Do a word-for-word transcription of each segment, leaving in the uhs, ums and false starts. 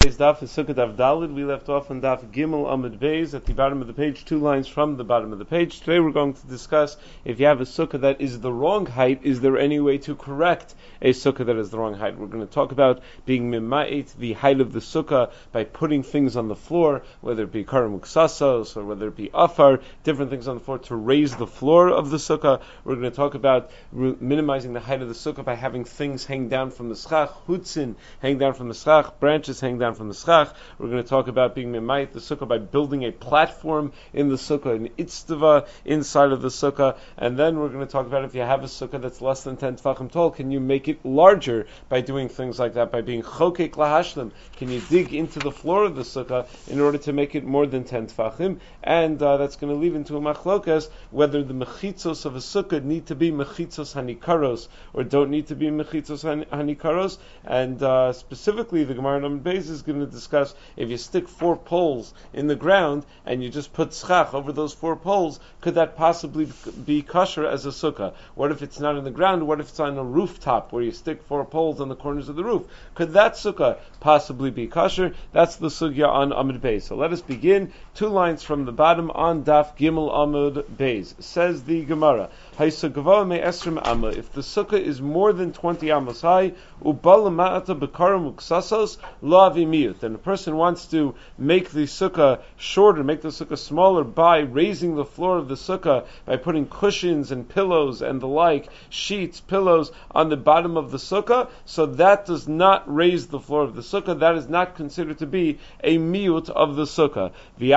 Today's daf is Sukkah Daf Dalid. We left off on Daf Gimel Amud Beis at the bottom of the page, two lines from the bottom of the page. Today we're going to discuss if you have a sukkah that is the wrong height, is there any way to correct a sukkah that is the wrong height? We're going to talk about being mimait, the height of the sukkah, by putting things on the floor, whether it be karam uksasos or whether it be afar, different things on the floor to raise the floor of the sukkah. We're going to talk about re- minimizing the height of the sukkah by having things hang down from the schach, hutzin, hang down from the schach, branches hang down from the schach. We're going to talk about being mimait the sukkah by building a platform in the sukkah, an itztava inside of the sukkah, and then we're going to talk about if you have a sukkah that's less than ten tefachim tall, can you make it larger by doing things like that, by being chokek lahashlim? Can you dig into the floor of the sukkah in order to make it more than ten tefachim? And uh, that's going to lead into a machlokas whether the mechitzos of a sukkah need to be mechitzos hanikaros or don't need to be mechitzos han- hanikaros, and uh, specifically the Gemara Amud Beis is going to discuss if you stick four poles in the ground and you just put schach over those four poles, could that possibly be kosher as a sukkah? What if it's not in the ground? What if it's on a rooftop where you stick four poles on the corners of the roof? Could that sukkah possibly be kosher? That's the sugya on Amud Beis. So let us begin. Two lines from the bottom on Daf Gimel Amud Beis. Says the Gemara, if the sukkah is more than twenty amos high, and a person wants to make the sukkah shorter, make the sukkah smaller by raising the floor of the sukkah, by putting cushions and pillows and the like, sheets, pillows on the bottom of the sukkah, so that does not raise the floor of the sukkah. That is not considered to be a miut of the sukkah.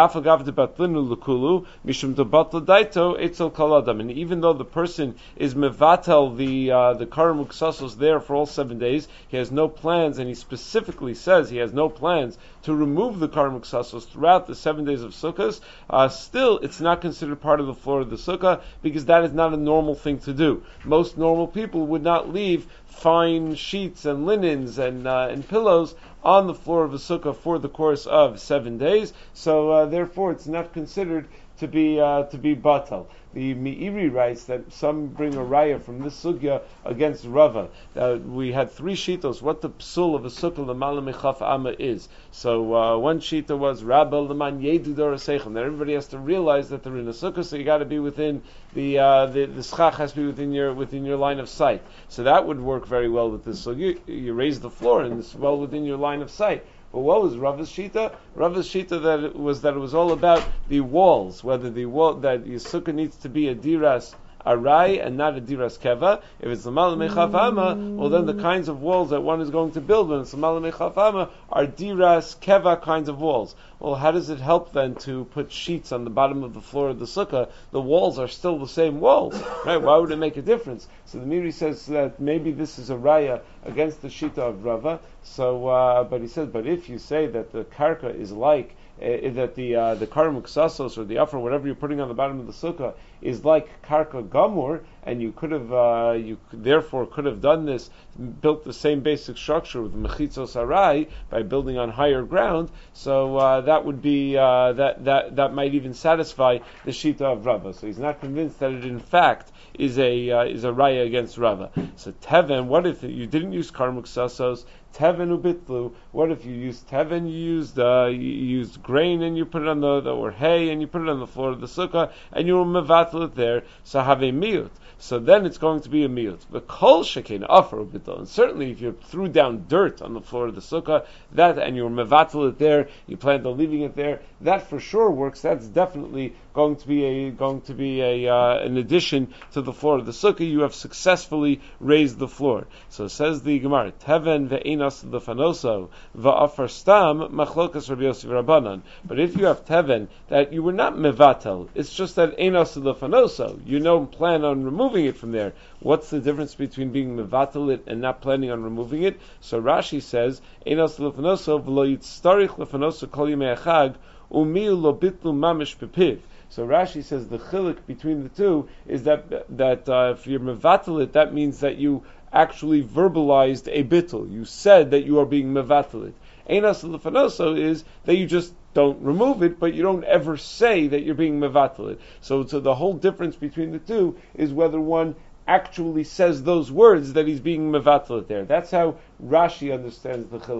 And even though the person is mevatel the uh, the karam uksasos there for all seven days, he has no plans, and he specifically says he has no plans to remove the karam uksasos throughout the seven days of sukkahs, uh, still it's not considered part of the floor of the sukkah, because that is not a normal thing to do. Most normal people would not leave fine sheets and linens and uh, and pillows on the floor of a sukkah for the course of seven days, so uh, therefore it's not considered to be uh, to be batal. The Meiri writes that some bring a raya from this sugya against Rava. Uh, we had three shitos. What the psul of a sukkah l'mala mechaf amma is. So uh, one shita was Rabba l'man yedu dorasechem. That everybody has to realize that they're in a sukkah, so you got to be within the uh, the the schach has to be within your within your line of sight. So that would work very well with this. So you you raise the floor and it's well within your line of sight. But what was Rava's shita? Rava's shita that it was that it was all about the walls, whether the wall that your sukkah needs to be a diras arai and not a diras keva. If it's l'mala mechaf ama, well then the kinds of walls that one is going to build when it's l'mala mechaf ama are diras keva kinds of walls. Well, how does it help then to put sheets on the bottom of the floor of the sukkah? The walls are still the same walls, right? Why would it make a difference? So the Meiri says that maybe this is a raya against the shita of Rava. So, uh, but he says, but if you say that the karka is like uh, that the uh, the karam uksasos or the afar, whatever you're putting on the bottom of the sukkah, is like karka gamur, and you could have, uh, you could, therefore could have done this, built the same basic structure with mechitzos arai by building on higher ground. So uh, that would be uh, that that that might even satisfy the shita of Rava. So he's not convinced that it in fact is a uh, is a raya against Rava. So teven, what if you didn't use karam uksasos? Teven ubitlu. What if you used teven? You used uh, you used grain and you put it on the, the or hay and you put it on the floor of the sukkah and you were mevatel it there. So have a miut. So then it's going to be a miut. The kol shekin afar ubitlu. And certainly if you threw down dirt on the floor of the sukkah, that and you were mevatel it there, you planned on leaving it there, that for sure works. That's definitely going to be a going to be a uh, an addition to the floor of the sukkah. You have successfully raised the floor. So says the Gemara, teven ve'enas lefanoso va'afar stam machlokas Rabbi Yossi v'Rabbanan. But if you have teven that you were not mevatel, it's just that enas lefanoso, you don't plan on removing it from there. What's the difference between being mevatel it and not planning on removing it? So Rashi says, enas lefanoso v'lo yitztarich lefanoso kol yimei achag umiu lo bitlu mamish pepiv. So Rashi says the chilik between the two is that that uh, if you're mevatel it, that means that you actually verbalized a bittul. You said that you are being mevatel it. Einas lefanoso is that you just don't remove it, but you don't ever say that you're being mevatel it. So, so the whole difference between the two is whether one actually says those words that he's being mevatel it there. That's how Rashi understands the chilik.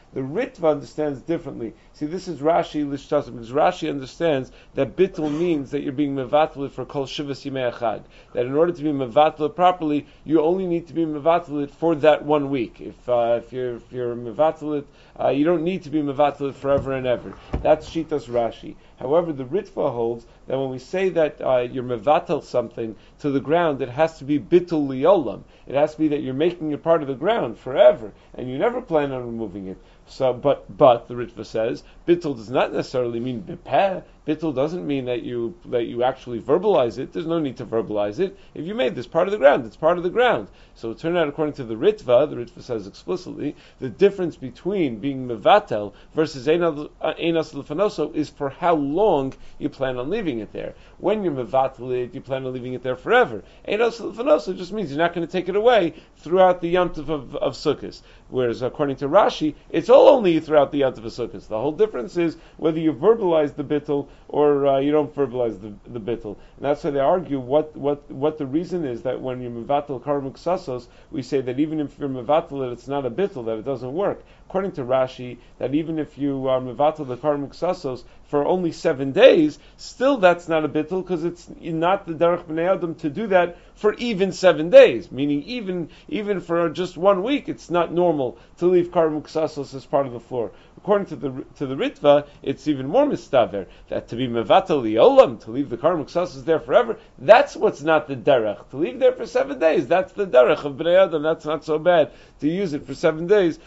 The Ritva understands differently. See, this is Rashi Lishtasa, because Rashi understands that bittul means that you're being mevatel for kol shivas yimei achag. That in order to be mevatel properly, you only need to be mevatel for that one week. If uh, if you're if you're mevatel, uh, you don't need to be mevatel forever and ever. That's Shitas Rashi. However, the Ritva holds that when we say that uh, you're mevatel something to the ground, it has to be bittul liolam. It has to be that you're making it part of the ground forever, and you never plan on removing it. So, but but the Ritva says bittul does not necessarily mean bipeh. Bittul doesn't mean that you that you actually verbalize it. There's no need to verbalize it. If you made this part of the ground, it's part of the ground. So it turned out, according to the Ritva, the Ritva says explicitly, the difference between being mevatel versus einas lefanoso is for how long you plan on leaving it there. When you're mevatel it, you plan on leaving it there forever. Einas lefanoso just means you're not going to take it away throughout the Yom Tov of, of Sukkot. Whereas according to Rashi, it's all only throughout the Yom Tov of Sukkot. The whole difference is whether you verbalize the bittul or uh, you don't verbalize the, the bittul. And that's why they argue what, what, what the reason is that when you're mevatel karmuk sasos, we say that even if you're mevatel it, it's not a bittul, that it doesn't work. According to Rashi, that even if you are mevatel the karmuk sasos for only seven days, still that's not a bittul, because it's not the derech b'nei adam to do that for even seven days. Meaning even even for just one week, it's not normal to leave karmuk sasos as part of the floor. According to the to the Ritva, it's even more mistaver that to be mevatel liolam, to leave the karmuk sasos there forever, that's what's not the derech. To leave there for seven days, that's the derech of b'nei adam. That's not so bad to use it for seven days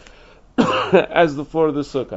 as the floor of the sukkah.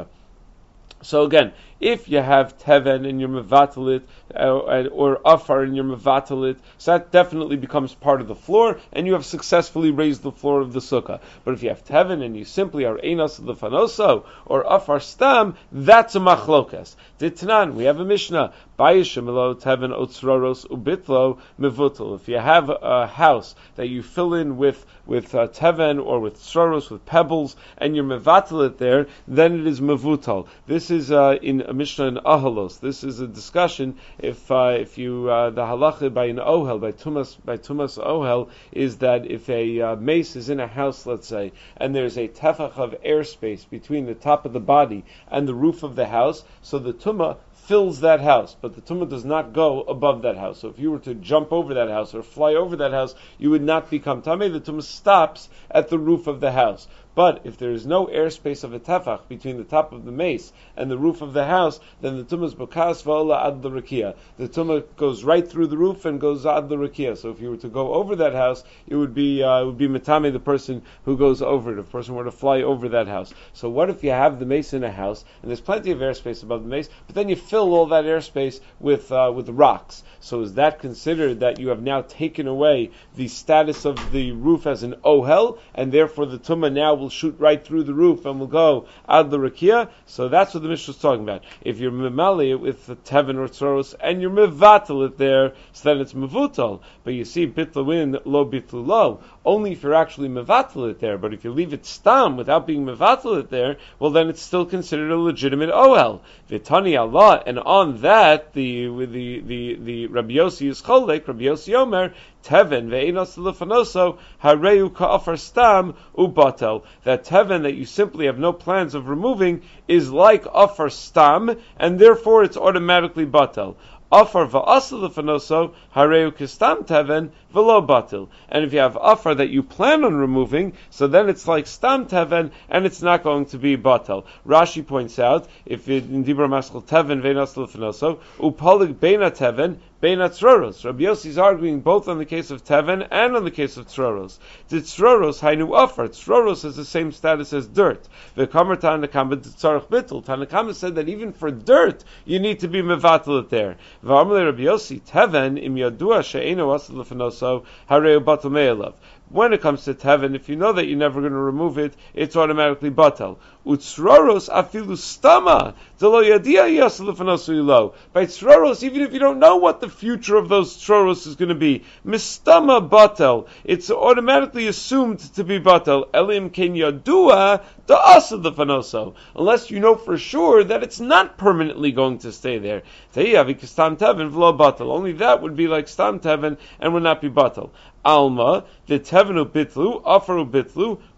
So again, if you have teven and you're mevatel it, uh, or afar and you're mevatel it, so that definitely becomes part of the floor, and you have successfully raised the floor of the sukkah. But if you have teven and you simply are einas lefanoso or afar stam, that's a machlokas. Ditnan, we have a mishnah. Bayishimelo teven otzroros ubitlo mevutel. If you have a house that you fill in with with uh, teven or with tzroros, with pebbles, and you're mevatel it there, then it is mevutal. This is uh, in a Mishnah in Ahalos. This is a discussion if uh, if you uh, the halacha by an ohel, by tumas by tumas ohel, is that if a uh, mace is in a house, let's say, and there's a tefach of airspace between the top of the body and the roof of the house, so the tumah fills that house, but the tumah does not go above that house. So if you were to jump over that house or fly over that house, you would not become tameh. The tumah stops at the roof of the house. But if there is no airspace of a tefach between the top of the mace and the roof of the house, then the tumah is bokas va'ola ad l'rakia. The tumah goes right through the roof and goes ad l'rakia. So if you were to go over that house, it would be uh, it would be metame the person who goes over it. If a person were to fly over that house. So what if you have the mace in a house and there's plenty of airspace above the mace, but then you fill all that airspace with uh, with rocks? So is that considered that you have now taken away the status of the roof as an ohel, and therefore the tumah now will shoot right through the roof and will go ad the rakia? So that's what the Mishnah is talking about. If you're memali it with the teven or tzoros and you're mevatel it there, so then it's mevutal. But you see, bitlu in lo bitlu lo, only if you're actually mevatel it there. But if you leave it stam without being mevatel it there, well then it's still considered a legitimate ohel. Vitani Allah, and on that the the the the Rabbi Yossi is cholek. Rabbi Yossi Omer teven ve'enos lefanoso hareu ka'afar stam ubatel. That teven that you simply have no plans of removing is like afar stam, and therefore it's automatically batel. Afar va'asal lefanoso hareu kistam teven v'lo batel. And if you have afar that you plan on removing, so then it's like stam teven, and it's not going to be batel. Rashi points out, if it, in Dibra Maskal teven ve'enos lefanoso upalig beina teven beina tzroros. Rabbi Yossi is arguing both on the case of teven and on the case of tzroros. The tzroros hainu afar. Tzroros has the same status as dirt. V'kamer Tanakama tzarich bittul. Tanakama said that even for dirt you need to be mevatel it there. V'amle Rabbi Yossi teven im yadua she'eino asal lefanoso hareu batel me'elav. When it comes to teven, if you know that you're never going to remove it, it's automatically batel. Utzroros afilu stama delo yadia yasal lefanoso ilo. By tzroros, even if you don't know what the future of those tzroros is going to be, mistama batel, it's automatically assumed to be batel. Elim ken yadua da asal lefanoso, unless you know for sure that it's not permanently going to stay there. Stam teven v'lo batel. Only that would be like stam teven and would not be batel. Alma, the tevenu bitlu, afaru bitlu,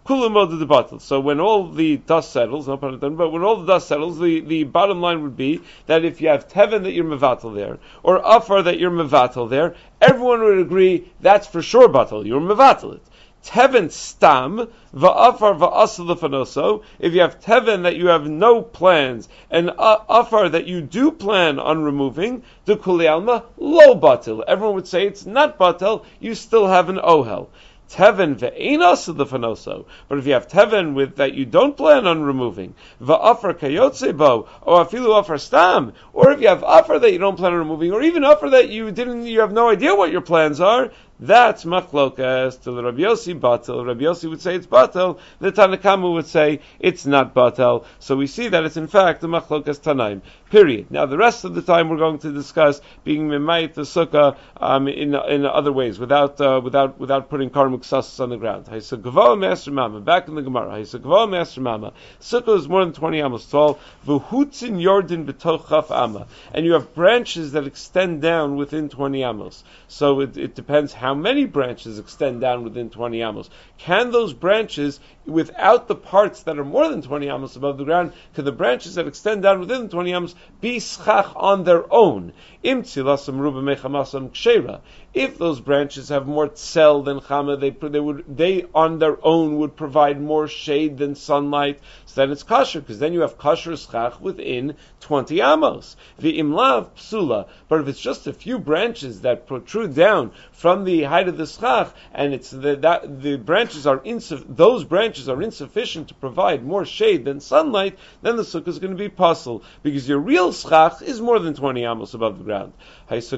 Kulamod the batal. So when all the dust settles, no pun intended, but when all the dust settles, the, the bottom line would be that if you have teven that you're mevatel there, or afar that you're mevatel there, everyone would agree that's for sure batal. You're mevatel it. Teven stam va'afar va'asal lefanoso. If you have teven that you have no plans and uh, afar that you do plan on removing, the kuli alma lo batil. Everyone would say it's not batil. You still have an ohel. Teven ve'enas lefanoso. But if you have teven with that you don't plan on removing, va'afar kayotzebo, or afilu afar stam, or if you have afar that you don't plan on removing, or even afar that you didn't, you have no idea what your plans are, that's machlokas to the Rabbi Yossi batel. Rabbi Yossi would say it's batel. The Tanakama would say it's not batel. So we see that it's in fact the machlokas tanaim. Period. Now the rest of the time we're going to discuss being memayit the sukkah um, in in other ways without uh, without without putting karmuk sasas on the ground. Haisagava master mama. Back in the Gemara. Haisagava master mama. Sukkah is more than twenty amos tall. V'hutzin yordin b'toch chaf amma. And you have branches that extend down within twenty amos. So it, it depends how many branches extend down within twenty amos. Can those branches, without the parts that are more than twenty amos above the ground, can the branches that extend down within twenty amos be schach on their own? Im tzilasam ruba mechamasam kshera. If those branches have more tzel than chama, they they would they on their own would provide more shade than sunlight. So then it's kosher, because then you have kosher schach within twenty amos. The imlav psula. But if it's just a few branches that protrude down from the height of the schach, and it's the that the branches are insuff- those branches are insufficient to provide more shade than sunlight, then the sukkah is going to be puzzle, because your real schach is more than twenty amos above the ground. What if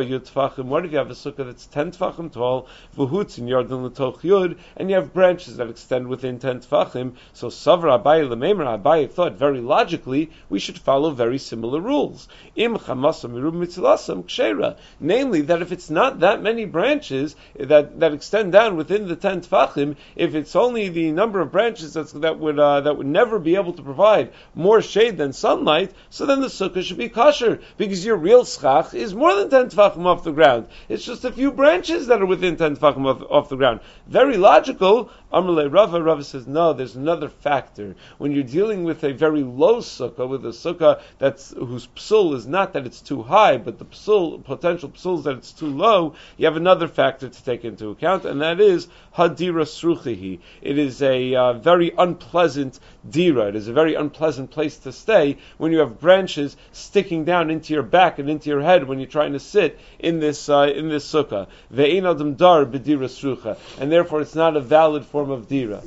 you have a sukkah that's ten tfachim tall, v'hutz in yarden l'toch yud, and you have branches that extend within ten tfachim? So Savra Abaye Lemeimer Abaye thought very logically we should follow very similar rules. Im chamasam mirub mitzilasam kshera, namely that if it's not that many branches that, that extend down within the ten tfachim, if it's only the number of branches that's, that would uh, that would never be able to provide more shade than sunlight, so then the sukkah should be kosher, because your real schach is more than ten tfachim off the ground. It's just a few branches that are within ten tfachim off, off the ground. Very logical. Amalei Rava, Rava says, no, there's another factor. When you're dealing with a very low sukkah, with a sukkah that's whose psul is not that it's too high, but the psul, potential psul is that it's too low, you have another factor to take into account, and that is hadira sruchihi. It is a uh, very unpleasant dira. It is a very unpleasant place to stay when you have branches sticking down into your back and into your head when you're trying to sit in this uh, in this sukkah. Ve'ein adam dar b'dira srucha, and therefore it's not a valid form of dira.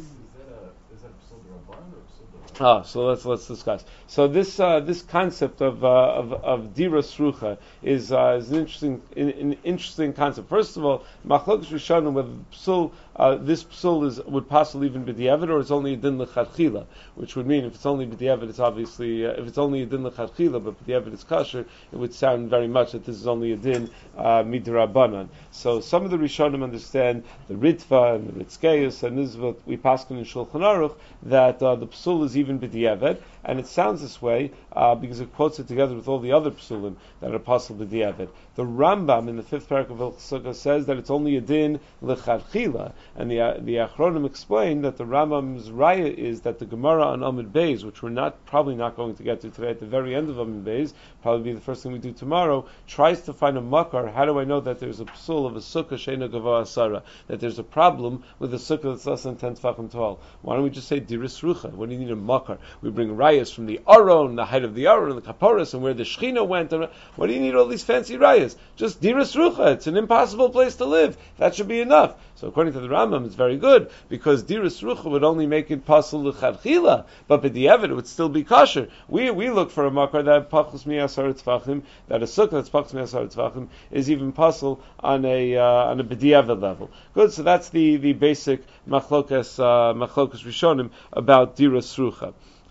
Ah, so let's let's discuss. So this uh, this concept of uh, of of dira srucha is uh, is an interesting in, an interesting concept. First of all, machlokas rishonim whether psul uh, this psul is would possibly even be diavad or it's only a din lechatchila, which would mean if it's only diavad, it's obviously uh, if it's only a din lechatchila, but diavad is kosher, it would sound very much that this is only a din uh, midrabanan. So some of the rishonim understand the Ritva and the Ritzkeus and this is what we paskin in Shulchan Aruch that uh, the psul is even b'diavad, and it sounds this way uh, because it quotes it together with all the other psulim that are possible b'diavad. The Rambam in the fifth parak of Hilchos Sukkah says that it's only a din l'chadchila, and the uh, the Achronim explain that the Rambam's raya is that the Gemara on Amud Beis, which we're not probably not going to get to today, at the very end of Amud Beis, probably be the first thing we do tomorrow, tries to find a makar. How do I know that there's a psul of a sukkah sheina gava asara, that there's a problem with a sukkah that's less than ten tefachim tall? Why don't we just say diris rucha? What do you need a makar? We bring rayas from the aron, the height of the aron, and the kaporas, and where the shechina went. And what do you need all these fancy rayas? Just diris rucha. It's an impossible place to live. That should be enough. So according to the Rambam, it's very good because diris rucha would only make it pasul l'chadchila, but b'diavad it would still be kosher. We we look for a makar that pachus mi'asar tzvachim, that a sukkah that's pachus mi'asar tzvachim is even pasul on a uh, on a b'diavad level. Good. So that's the the basic machlokas uh, machlokas rishonim about diris rucha.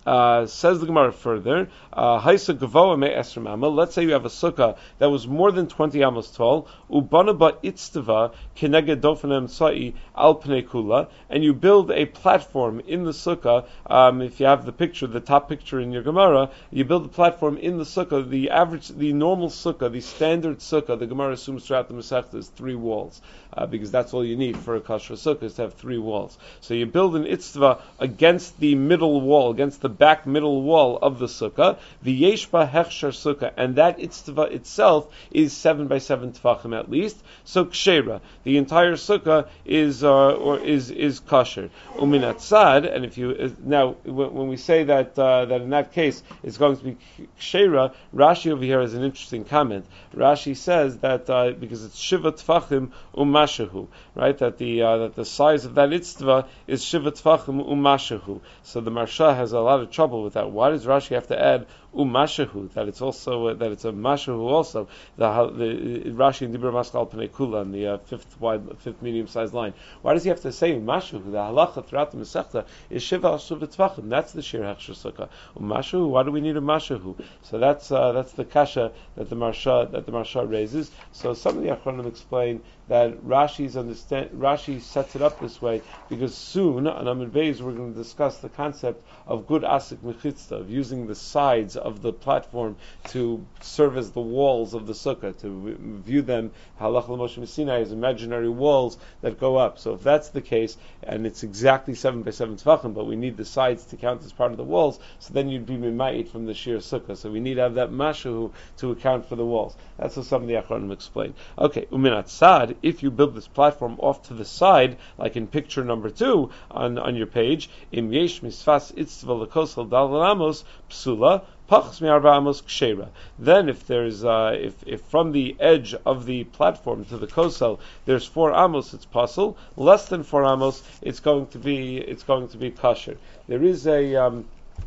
Uh, says the Gemara further, uh, Haisa Gavoa me Esrim Amma. Let's say you have a sukkah that was more than twenty amos tall, Ubana ba itztava keneged dofanem sa'i al pnei kula, and you build a platform in the sukkah. Um, if you have the picture, the top picture in your Gemara, you build a platform in the sukkah. The average, the normal sukkah, the standard sukkah, the Gemara assumes throughout the Masechta is three walls, uh, because that's all you need for a kosher sukkah is to have three walls. So you build an itztava against the middle wall, against the back middle wall of the sukkah, the yeshba hechsher sukkah, and that itztava itself is seven by seven tefachim at least. So kshera, the entire sukkah is uh, or is is kosher. Uminat sad, and if you uh, now when, when we say that uh, that in that case it's going to be kshera, Rashi over here has an interesting comment. Rashi says that uh, because it's shiva tefachim umashahu, right? That the uh, that the size of that itztava is shiva tefachim umashahu. So the Marsha has a lot of trouble with that. Why does Rashi have to add umashahu? That it's also uh, that it's a mashahu also. The, the Rashi in Dibur Maskal Pnei Kula on the uh, fifth wide, fifth medium-sized line. Why does he have to say umashahu? The halacha throughout the Masechta is shiva al shiva tvachim. That's the shir hechsher sukkah. Umashahu. Why do we need a mashahu? So that's uh, that's the kasha that the Marsha that the Marsha raises. So some of the Achronim explain that Rashi's understand Rashi sets it up this way because soon on Amud Beis we're going to discuss the concept of good asik mechitzta, of using the sides of the platform to serve as the walls of the sukkah, to view them halach l'Moshe Sinai as imaginary walls that go up. So if that's the case, and it's exactly seven by seven tefachim, but we need the sides to count as part of the walls, so then you'd be mimayit from the shir sukkah. So we need to have that mashu to account for the walls. That's what some of the Achronim explain. Okay, uminat sad. If you build this platform off to the side, like in picture number two on, on your page, im yesh misfas itzva lekosel dal ramos psula pachs mi'arba amos kshera. Then, if there's uh, if if from the edge of the platform to the kosel there's four amos, it's pasul. Less than four amos, it's going to be it's going to be kosher. There is a um,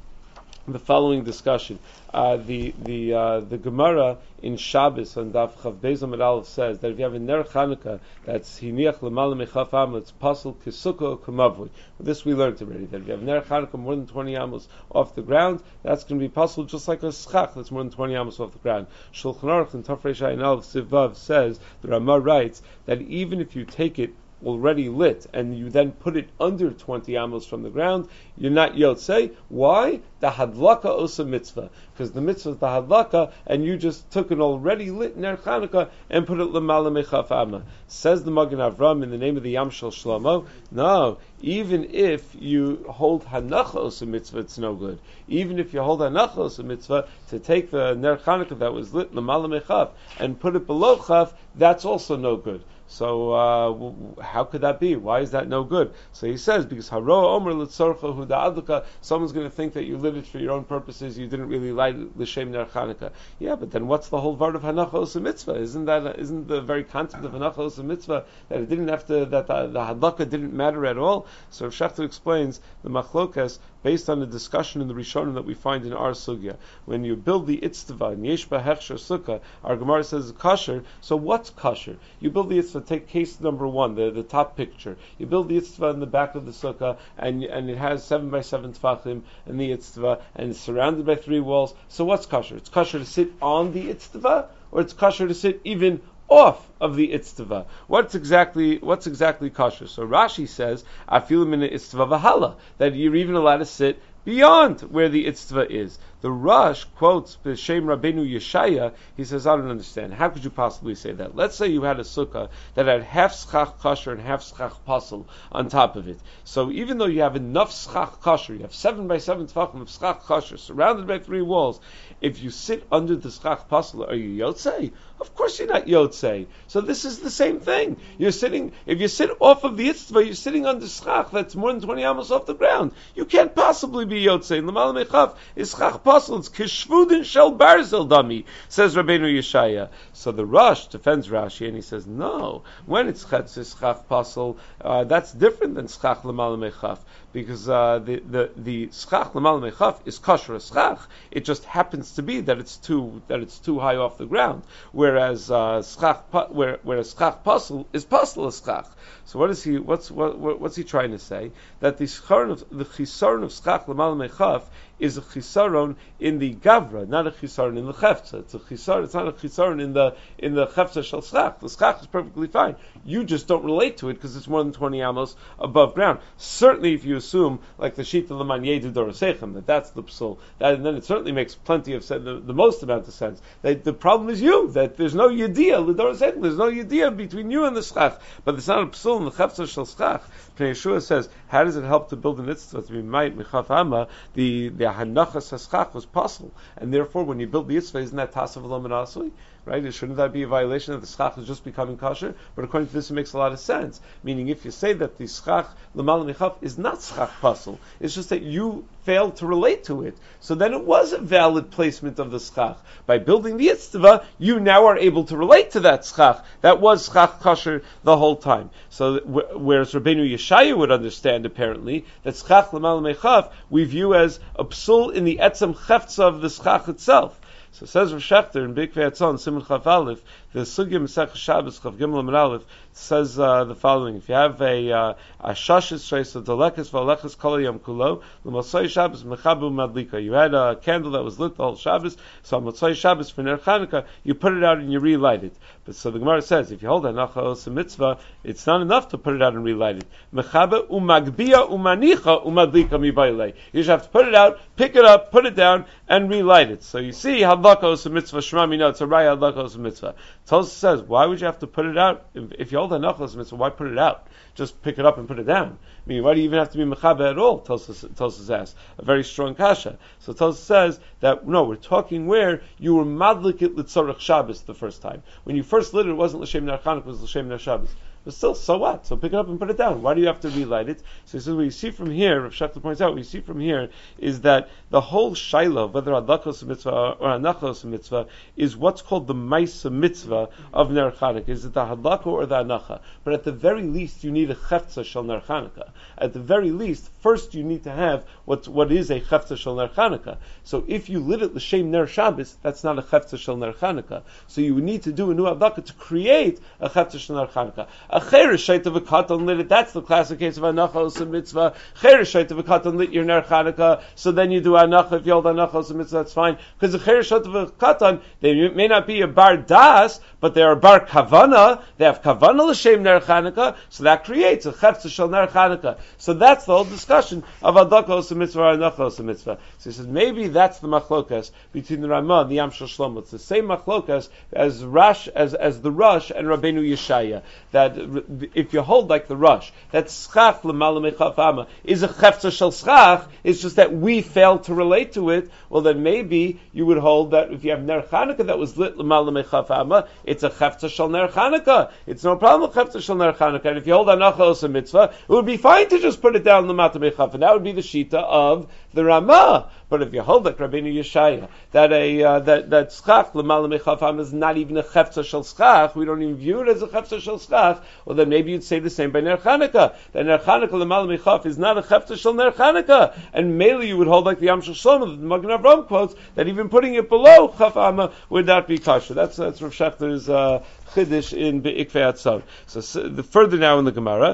the following discussion. Uh, the the uh, the Gemara in Shabbos on Daf Chav Beis Amud Aleph says that if you have a ner Chanukah that's hiniach lemala mechaf amos, it's pasul kisukah kamavui. This we learned already, that if you have ner Chanukah more than twenty amos off the ground, that's going to be pasul just like a schach that's more than twenty amos off the ground. Shulchan Aruch in Tafresh Ayin Aleph Sivav says, the Ramah writes that even if you take it already lit and you then put it under twenty amos from the ground, you're not yotzei. Why? The hadlaka osa mitzvah, because the mitzvah is the hadlaka, and you just took an already lit ner Chanukah and put it lemala mechaf amma. Says the Magen Avram in the name of the Yam Shel Shlomo, no, even if you hold hanacha osa mitzvah, it's no good. Even if you hold hanacha osa mitzvah to take the ner Chanukah that was lit lemala mechaf and put it below chaf, that's also no good. So uh, how could that be? Why is that no good? So he says, because haroa omer l'tzorcha hu da'adluka, someone's going to think that you lit it for your own purposes, you didn't really light l'shem ner Chanukah. Yeah, but then what's the whole word of hanacha osa mitzvah? Isn't that isn't the very concept of hanacha osa mitzvah that it didn't have to, that the, the hadlaka didn't matter at all? So Rav Shechter explains the machlokas based on the discussion in the Rishonim that we find in our sugya. When you build the itztava in yeshba hechsher sukkah, our Gemara says kosher. So what's kosher? You build the itztava. Take case number one, the, the top picture. You build the itztava in the back of the sukkah, and and it has seven by seven tefachim and the itztava, and it's surrounded by three walls. So what's kosher? It's kosher to sit on the itztava, or it's kosher to sit even off of the itztava. What's exactly what's exactly kosher? So Rashi says, afilu min itztava v'hala, that you're even allowed to sit beyond where the itztava is. The Rush quotes B'Shem Rabbeinu Yeshaya. He says, I don't understand. How could you possibly say that? Let's say you had a sukkah that had half schach kosher and half schach pasul on top of it. So even though you have enough schach kosher, you have seven by seven tefachim of schach kosher surrounded by three walls, if you sit under the schach pasul, are you yotzei? Of course you're not yotzei. So this is the same thing. You're sitting, if you sit off of the itztva, you're sitting under schach that's more than twenty amos off the ground. You can't possibly be yotzei. L'mal mechav is schach pasul. It's kishvudin shel barzel dami, says Rabbeinu Yeshaya. So the Rush defends Rashi and he says, no, when it's chetz schach pasul, uh, that's different than schach l'mal mechav, because uh, the the the schach l'mal mechaf is kosher schach. It just happens to be that it's too that it's too high off the ground, whereas uh, schach where whereas schach pasul is pasul schach. So what is he? What's what, what's he trying to say? That the chisaron of the chisaron of schach l'mal mechaf is a chisaron in the gavra, not a chisaron in the chefza. It's a chisaron. It's not a chisaron in the in the chefza shel schach. The schach is perfectly fine. You just don't relate to it because it's more than twenty amos above ground. Certainly, if you assume like the sheet of the manyedu dorosechem that that's the psul, that and then it certainly makes plenty of sense, the, the most amount of sense. That the problem is you that there's no yediyah l'dorosechem. There's no yediyah between you and the schach. But it's not a psul in the chefza shel schach. Yeshua says, how does it help to build a mitzvah to be ma'it michaf amma? The the hanachas haschach was possible, and therefore when you build the mitzvah, isn't that tasav lo menasui? Right? Shouldn't that be a violation that the schach is just becoming kosher? But according to this, it makes a lot of sense. Meaning, if you say that the schach l'mal michaf is not schach pasul, it's just that you failed to relate to it. So then it was a valid placement of the schach. By building the mitzvah, you now are able to relate to that schach. That was schach kosher the whole time. So whereas Rabbeinu Yeshaya would understand apparently that schach l'mal michaf we view as a psul in the etzem cheftza of the schach itself. So it says Rav Shechter in Big Ve'atzon, Simon Chaf Aleph, the Sugya Mesech Shabbos Chav Gimel Amud Aleph says uh, the following: if you have a uh, a shashis trace of delekas v'alekas kol yom kulo, l'motzai Shabbos mechabu madlika. You had a candle that was lit the whole Shabbos, so on motzai Shabbos for Ner Chanukah, you put it out and you relight it. But so the Gemara says, if you hold hanacha osa mitzvah, it's not enough to put it out and relight it. Mechabe umagbia umanicha umadlika mibaylei. You just have to put it out, pick it up, put it down, and relight it. So you see, hadlaka osa mitzvah shema mina. It's a raya hadlaka osa mitzvah. Tosfos says, why would you have to put it out? If, if you hold a nachlas mitzvah, why put it out? Just pick it up and put it down. I mean, why do you even have to be mechaber at all? Tosfos asks. A very strong kasha. So Tosfos says that, no, we're talking where you were madlik it l'tzorach Shabbos the first time. When you first lit it, it wasn't l'shem ner Chanukah, it was l'shem ner Shabbos. But still, so what? So pick it up and put it down. Why do you have to relight it? So he says, what you see from here, Rav Shechter points out, what you see from here is that the whole shaila, whether adlakos mitzvah or anachos mitzvah, is what's called the maisa mitzvah of Ner Chanukah. Is it the hadlaka or the anacha? But at the very least, you need a cheftza shel Ner Chanukah. At the very least, first you need to have what what is a cheftza shel Ner Chanukah. So if you lit it l'shem Ner Shabbos, that's not a cheftza shel Ner Chanukah. So you would need to do a new adlaka to create a cheftza shel Ner Chanukah. A cheresh shait of a katan lit it. That's the classic case of anacha osa mitzvah. Cheresh shait of a katan lit your Ner Chanukah. So then you do anacha. If you hold anacha osa mitzvah, that's fine. Because the cheresh shait of a katan, they may not be a bar das, but they are a bar kavana. They have kavana l'shem Ner Chanukah. So that creates a cheftza shel Ner Chanukah. So that's the whole discussion of adlaka osa mitzvah or anacha osa mitzvah. So he says maybe that's the machlokas between the Ramah and the Yam Shel Shlomo. It's the same machlokas as Rash as as the Rush and Rabbeinu Yeshaya. That if you hold like the Rush, that schach l'mala mechaf amma is a cheftza shel schach, it's just that we failed to relate to it, well then maybe you would hold that if you have Ner Chanukah that was lit l'mala mechaf amma, it's a cheftza shel Ner Chanukah. It's no problem with cheftza shel Ner Chanukah. And if you hold anacha osa mitzvah, it would be fine to just put it down l'mata mechaf, and that would be the shita of the Ramah. But if you hold like Rabbeinu Yeshaya, that a uh, that that schach l'mala mechaf amma is not even a cheftza shel schach, we don't even view it as a cheftza shel schach, well then maybe you'd say the same by Ner Chanukah. That Ner Chanukah l'mal mechaf is not a cheftza shel Ner Chanukah, and mainly you would hold like the Yam Shel Shlomo, the Magen Avraham quotes that even putting it below chaf amma would not be kosher. That's that's Rav Shechter's uh, chiddush in Be'ikvei Atzon. So, so the further now in the Gemara.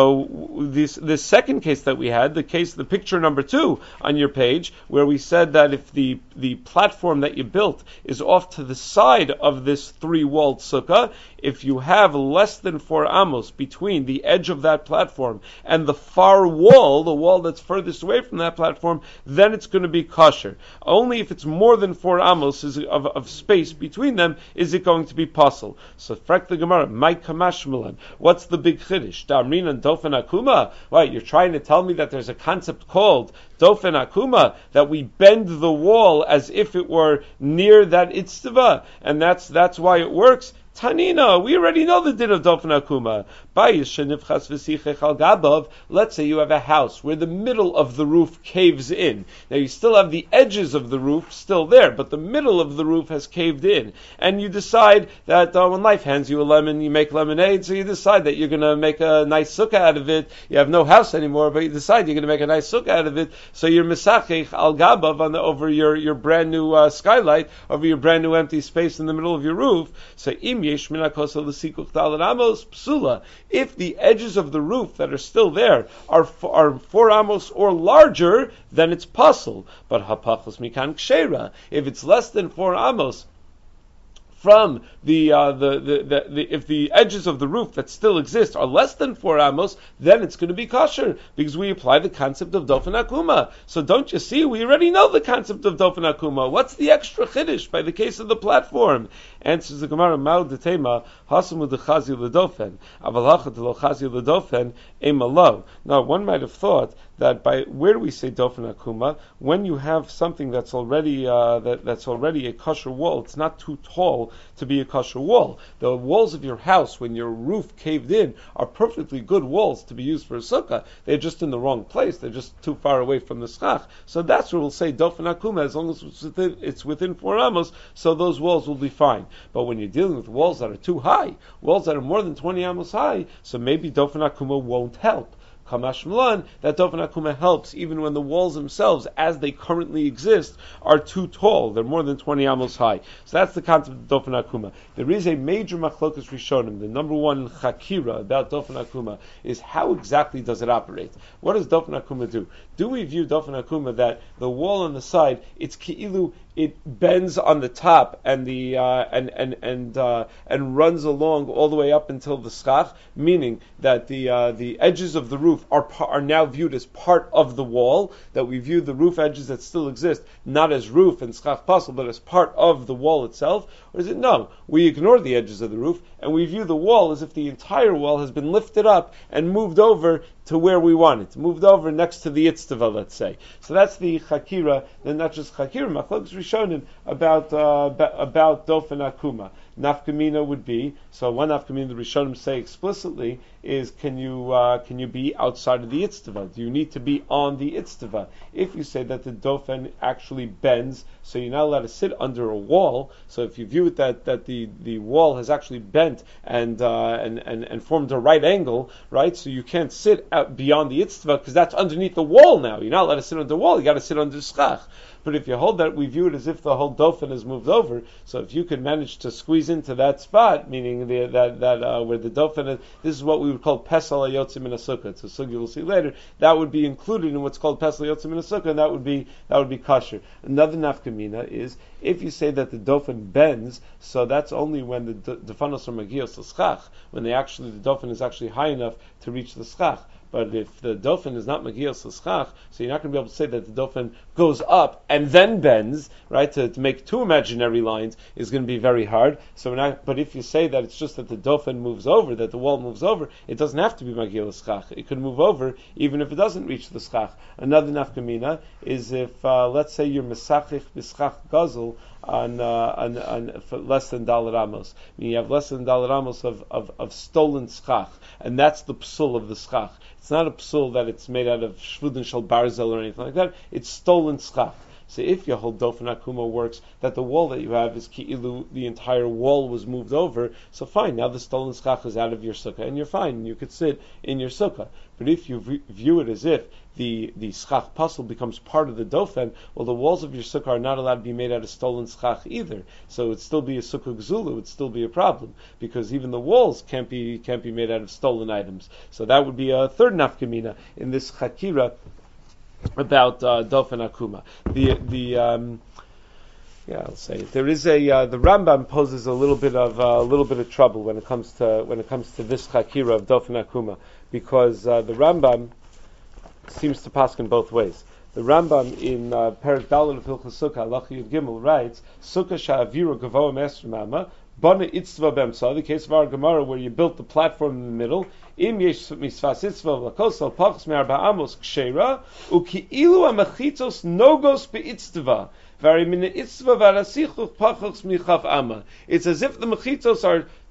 So this this second case that we had, the case, the picture number two on your page, where we said that if the the platform that you built is off to the side of this three-walled sukkah, if you have less than four amos between the edge of that platform and the far wall, the wall that's furthest away from that platform, then it's going to be kosher. Only if it's more than four amos is, of, of space between them is it going to be pasul. So, frak the Gemara, my kamashmalan. What's the big chiddush? Damrin and dofen akuma. Right, you're trying to tell me that there's a concept called dofen akuma, that we bend the wall as if it were near that itztava, and that's that's why it works. Tanina, we already know the din of dofen akuma. Let's say you have a house where the middle of the roof caves in. Now you still have the edges of the roof still there, but the middle of the roof has caved in. And you decide that uh, when life hands you a lemon, you make lemonade, so you decide that you're going to make a nice sukkah out of it. You have no house anymore, but you decide you're going to make a nice sukkah out of it, so you're misachech al gabav on the, over your, your brand new uh, skylight, over your brand new empty space in the middle of your roof. So im yesh min hakosa l'sikuch daled amos psula. If the edges of the roof that are still there are are four amos or larger, then it's puzzle. But hapachos mikan kshera. If it's less than four amos from the, uh, the, the, the, the, if the edges of the roof that still exist are less than four amos, then it's going to be kosher, because we apply the concept of dofen akuma. So don't you see, we already know the concept of dofen akuma. What's the extra chiddush by the case of the platform? Answers the Gemara, Ma'u detema, hasamu dechazi l'dofen, aval hachat lo chazi l'dofen, emalo. Now, one might have thought that by, where do we say dofen akuma? When you have something that's already, uh, that, that's already a kosher wall, it's not too tall to be a kosher wall. The walls of your house, when your roof caved in, are perfectly good walls to be used for a sukkah. They're just in the wrong place. They're just too far away from the schach. So that's where we'll say dofen akuma, as long as it's within, it's within four amos, so those walls will be fine. But when you're dealing with walls that are too high, walls that are more than twenty amos high, so maybe dofen akuma won't help. Kamash Milan, that dofen akuma helps even when the walls themselves, as they currently exist, are too tall. They're more than twenty amos high. So that's the concept of dofen akuma. There is a major machlokas rishonim. The number one chakira about dofen akuma is how exactly does it operate? What does dofen akuma do? Do we view dofen akuma that the wall on the side, it's ki'ilu, it bends on the top and the uh, and and and uh, and runs along all the way up until the schach, meaning that the uh, the edges of the roof are are now viewed as part of the wall. That we view the roof edges that still exist not as roof and schach pasul, but as part of the wall itself. Or is it no? We ignore the edges of the roof and we view the wall as if the entire wall has been lifted up and moved over to where we want it, moved over next to the Itztava, let's say. So that's the Chakira, then not just Chakira, Machlokes Rishonim about uh, about Dofen Akuma. Nafkamina would be, so one Nafkamina the Rishonim say explicitly is, can you uh, can you be outside of the Itztava? Do you need to be on the Itztava? If you say that the Dofen actually bends, so you're not allowed to sit under a wall, so if you view it that, that the, the wall has actually bent and, uh, and, and, and formed a right angle, right, so you can't sit out beyond the Itztava because that's underneath the wall now. You're not allowed to sit under the wall, you got to sit under the schach. But if you hold that, we view it as if the whole dofen has moved over. So if you could manage to squeeze into that spot, meaning the, that that uh, where the dofen is, this is what we would call pesel hayotzim in a sukkah. It's a sukkah we'll see later. That would be included in what's called pesel hayotzim in a sukkah, and that would be that would be kosher. Another nafkamina is if you say that the dofen bends, so that's only when the dofanos are magios to schach, when they actually the dofen is actually high enough to reach the schach. But if the dofen is not magios l'schach, so you're not going to be able to say that the dofen goes up and then bends, right? To, to make two imaginary lines is going to be very hard. So, we're not, but if you say that it's just that the dofen moves over, that the wall moves over, it doesn't have to be magios l'schach. It could move over even if it doesn't reach the schach. Another nafkamina is if, uh, let's say, you're mesachich b'schach gazel on, uh, on, on for less than dalet amos. I mean, you have less than dalet amos of, of, of stolen schach, and that's the psul of the schach. It's not a psul that it's made out of shvudin shel barzel or anything like that. It's stolen schach. So if your whole dofen akuma works, that the wall that you have is ki'ilu, the entire wall was moved over, so fine, now the stolen schach is out of your sukkah, and you're fine, and you could sit in your sukkah. But if you v- view it as if the, the schach pasul becomes part of the dofen, well, the walls of your sukkah are not allowed to be made out of stolen schach either. So it would still be a sukkah gzula, it would still be a problem, because even the walls can't be can't be made out of stolen items. So that would be a third nafkamina in this chakira about uh, dofen akuma. The the um, yeah, I'll say it. There is a uh, the Rambam poses a little bit of uh, a little bit of trouble when it comes to when it comes to this chakira of dofen akuma, because uh, the Rambam seems to paskin both ways. The Rambam in uh, Perek Daled of Hilchos Sukkah Halacha Yud Gimel writes Sukkah sha'aviru gavoa me'esr mama bana itzva b'emsa, the case of our Gemara where you built the platform in the middle. Im yesh misvas itzva lakos al pachs me'arba amos kshera uki'ilu ha'mechitzos nogos be'itzva. It's as if the mechitzos are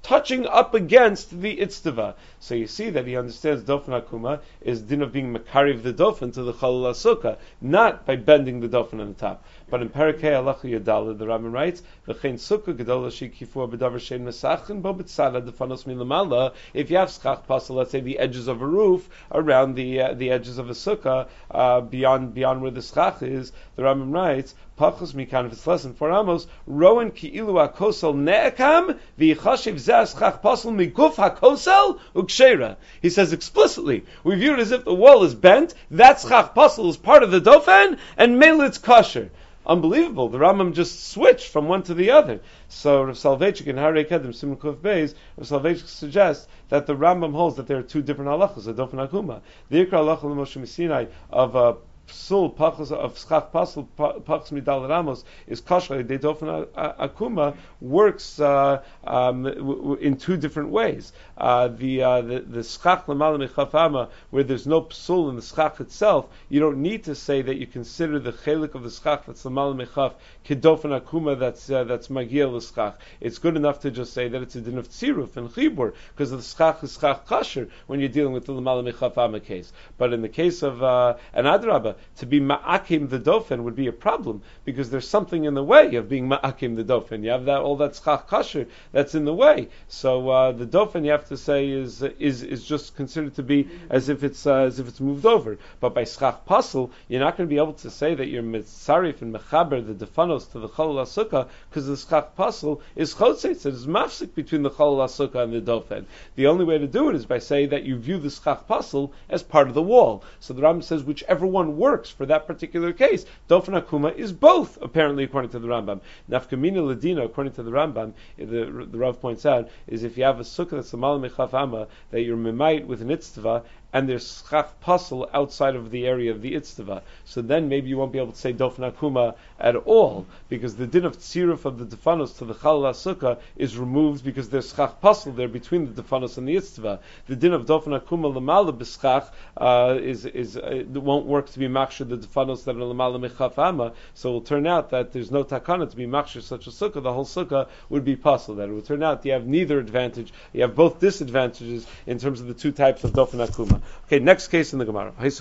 touching up against the itztava. So you see that he understands dofen akuma is din of being makariv the dofen to the chalul sukkah, not by bending the dofen on the top. But in Parakeh Halacha Yadalad, the Rambam writes, "V'chein sukkah gedola shekifu b'davar shein mesachin bo b'tzada defanos milamala." If you have schach pasel, let's say the edges of a roof around the uh, the edges of a sukkah, uh, beyond beyond where the schach is, the Rambam writes, "Pachos mikan if it's less than four amos, roen ki'ilu hakosel ne'ekam v'yichashiv zeh schach pasel miguf hakosel uksheira." He says explicitly, we view it as if the wall is bent. That schach pasel is part of the dofen, and mele it's kosher. Unbelievable. The Rambam just switched from one to the other. So Rav Soloveitchik in Harei Kedim Siman Kuf Beis, Rav Soloveitchik suggests that the Rambam holds that there are two different halachas, a dofen akuma. The Ikra halacha l'Moshe Sinai of a psul pachos of schach pasel pachos midal ramos is kosher. The dofen akuma works uh, um, w- w- in two different ways. Uh, the, uh, the the schach l'malam mechafama, where there's no psul in the schach itself, you don't need to say that you consider the chelik of the schach that's l'malam mechaf kedofen akuma that's uh, that's magiel l'schach. It's good enough to just say that it's a din of tziruf and chibur because the schach is schach kosher when you're dealing with the l'malam mechafama case. But in the case of uh, an adrabah, to be ma'akim the dofen would be a problem because there's something in the way of being ma'akim the dofen. You have that all that schach kosher that's in the way. So uh, the dofen you have to say is is is just considered to be as if it's uh, as if it's moved over. But by schach pasel, you're not going to be able to say that you're mitzarif and mechaber the defanos to the chalul sukkah because the schach pasel is chotzeitz. It is mafsik between the chalul sukkah and the dofen. The only way to do it is by saying that you view the schach pasel as part of the wall. So the Rambam says whichever one works for that particular case. Dofen akuma is both, apparently, according to the Rambam. Nafkamina ladina, according to the Rambam, the, the Rav points out, is if you have a sukkah that's a malam mechaf ama, that you're memait with an itztava, and there's schach pasel outside of the area of the itztava. So then maybe you won't be able to say dofen akuma at all, because the din of tziruf of the defanos to the chalul sukkah is removed because there's schach pasel there between the defanos and the itztava. The din of dofen akuma lamala b'schach uh, is is uh, it won't work to be machshir the defanos that are lamala mechaf ama. So it will turn out that there's no takana to be machshir such a sukkah. The whole sukkah would be pasel. That it would turn out you have neither advantage. You have both disadvantages in terms of the two types of dofen akuma. Okay, next case in the Gemara. Let's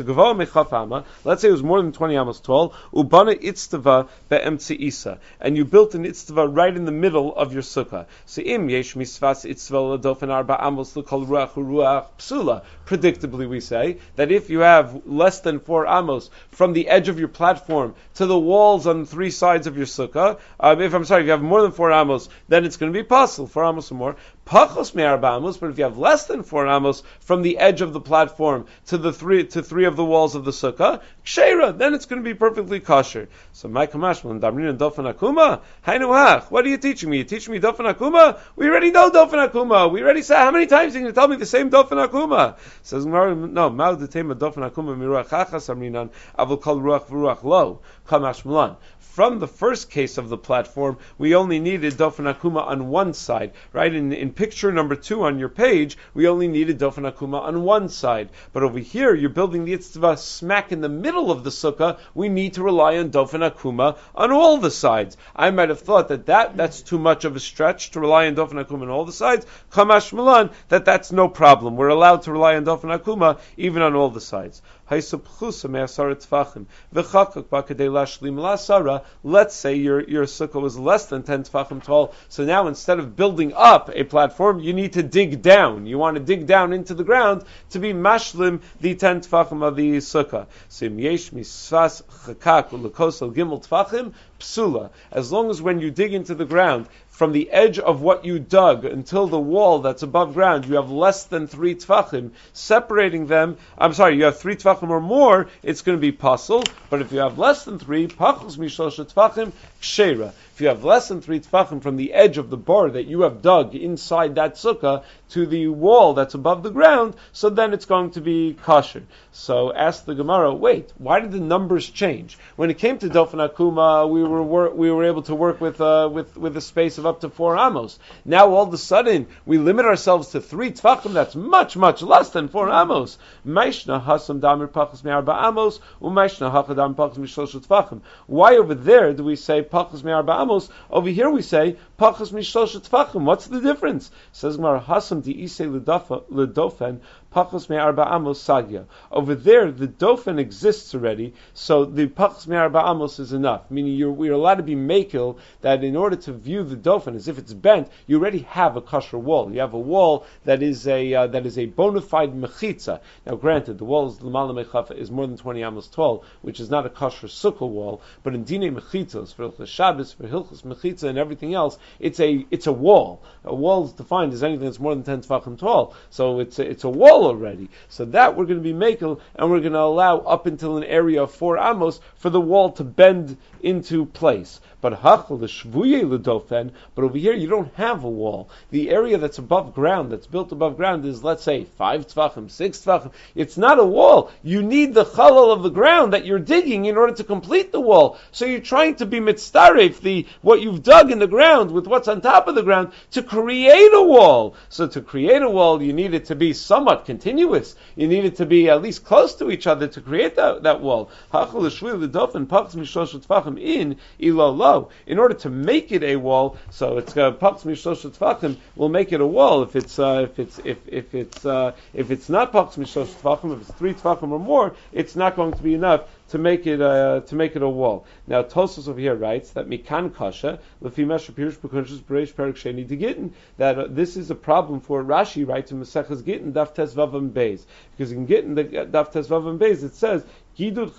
say it was more than twenty amos tall. Ubana itztava be'emtzi isa, and you built an itztava right in the middle of your sukkah. So im yesh misvas itztava l'dofen arba amos l'kol ruach uruach psula. Predictably, we say that if you have less than four amos from the edge of your platform to the walls on three sides of your sukkah, um, if I'm sorry, if you have more than four amos, then it's going to be possible four amos or more. Pachos me'arba amos, but if you have less than four amos from the edge of the platform to the three to three of the walls of the sukkah, ksheira, then it's going to be perfectly kosher. So my kamashman damrin and dofen akuma, hainu hach. What are you teaching me? You teaching me dofen akuma? We already know dofen akuma. We already said how many times are you going to tell me the same dofen akuma? Says no, mal detema dofen akuma miruach chachas amrinan avul kol ruach v'ruach lo kamashmalan. From the first case of the platform, we only needed dofen akuma on one side, right? In, in picture number two on your page, we only needed dofen akuma on one side. But over here, you're building the itztava smack in the middle of the sukkah. We need to rely on dofen akuma on all the sides. I might have thought that, that that's too much of a stretch to rely on dofen akuma on all the sides. Kamash Milan, that that's no problem. We're allowed to rely on dofen akuma even on all the sides. Let's say your, your sukkah was less than ten tefachim tall, so now instead of building up a platform, you need to dig down. You want to dig down into the ground to be mashlim the ten tefachim of the sukkah. So yesh misfas chakak ulekosel gimel tefachim psula. As long as when you dig into the ground, from the edge of what you dug until the wall that's above ground, you have less than three tefachim, separating them, I'm sorry, you have three tefachim or more, it's going to be pasul, but if you have less than three, pachos mishlosh tefachim, ksheira. If you have less than three tefachim from the edge of the bar that you have dug inside that sukkah to the wall that's above the ground, so then it's going to be kosher. So ask the Gemara, wait, why did the numbers change? When it came to dofen akuma, we were wor- we were able to work with uh, with with a space of up to four amos. Now all of a sudden we limit ourselves to three tefachim. That's much much less than four amos. Maishna hasam damir pachas me'arba amos u'mayshna hachadam pachas mishlosh tfachim. Why over there do we say pachas me'arba amos? Over here we say pachas mishlosh tfachim. What's the difference? Says Gemara, hasam di isei ledofen pachas me'arba amos sagya. Over there, the dofen exists already, so the pachas me'arba amos is enough. Meaning, you're, we're allowed to be makil that in order to view the dofen as if it's bent, you already have a kosher wall. You have a wall that is a uh, that is a bona fide mechitza. Now, granted, the wall is l'mala mechafa is more than twenty amos tall, which is not a kosher sukkah wall, but in dine mechitzos for hilchos Shabbos, for hilchos mechitza, and everything else, it's a it's a wall. A wall is defined as anything that's more than ten tefachim tall. So it's a, it's a wall already. So that we're going to be makel, and we're going to allow up until an area of four amos for the wall to bend into place. But hachal the shvuye ledofen. But over here you don't have a wall. The area that's above ground, that's built above ground, is let's say five tefachim, six tefachim. It's not a wall. You need the chalal of the ground that you're digging in order to complete the wall. So you're trying to be mitzaref the what you've dug in the ground with what's on top of the ground to create a wall. So to create a wall, you need it to be somewhat continuous. You need it to be at least close to each other to create that, that wall. Hachal the shvuye ledofen pachas mishlosh tefachim in ilolo. In order to make it a wall, so it's pachas mishlosh tefachim will make it a wall. If it's uh, if it's if if it's uh, if it's not pachas mishlosh tefachim, if it's three tefachim or more, it's not going to be enough to make it uh, to make it a wall. Now Tosfos over here writes that mikan kasha lefi mesher pirush b'kunshus b'reish perik sheni de Gittin, that uh, this is a problem for Rashi writes in Maseches Gittin daf tes vavam beis, because in Gittin the daf tes vavam beis it says Gidud